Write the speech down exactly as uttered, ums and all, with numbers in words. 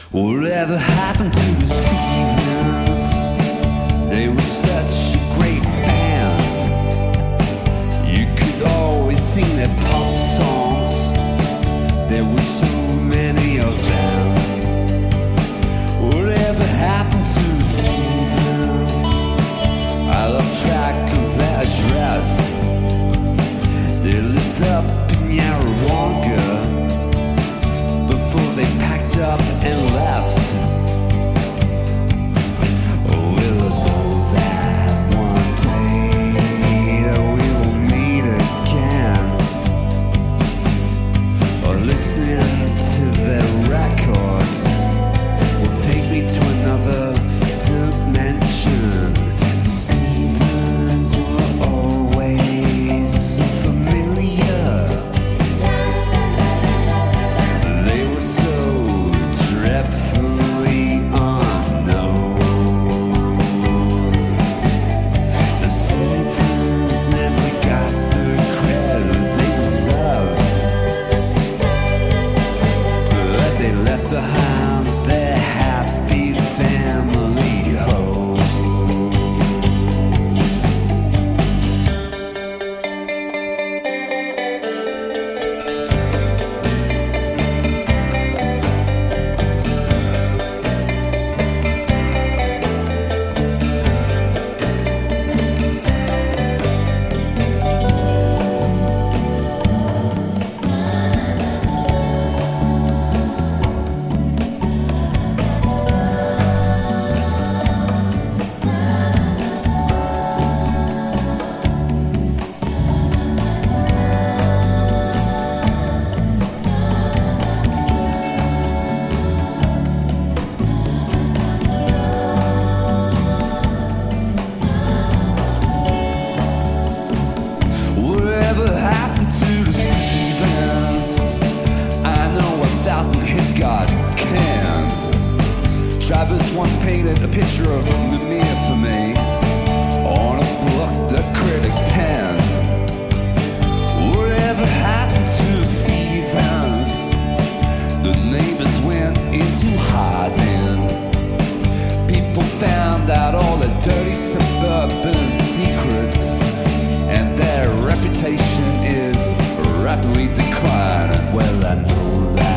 Whatever happened to the Stevens? They were such a great band. You could always sing their pop songs. There were so many of them. Whatever happened to the Stevens? I lost track of their address. They lived up in Yarrawonga before they packed up and left. Oh, we'll know that one day that we will meet again. Or listening to their records will take me to another dimension. The Stevens were always so familiar. They were so dreadfully unknown. The Stevens never got the credit they deserved, but they left behind their happy family home. Whatever happened to the Stevens? I know a thousand hits got canned. Travis once painted a picture of Lemire for me on a book the critics penned. Whatever happened to the Stevens? The neighbors went into hiding. People found out all the dirty suburban secrets, and their reputation is rapidly declining. Well, I know that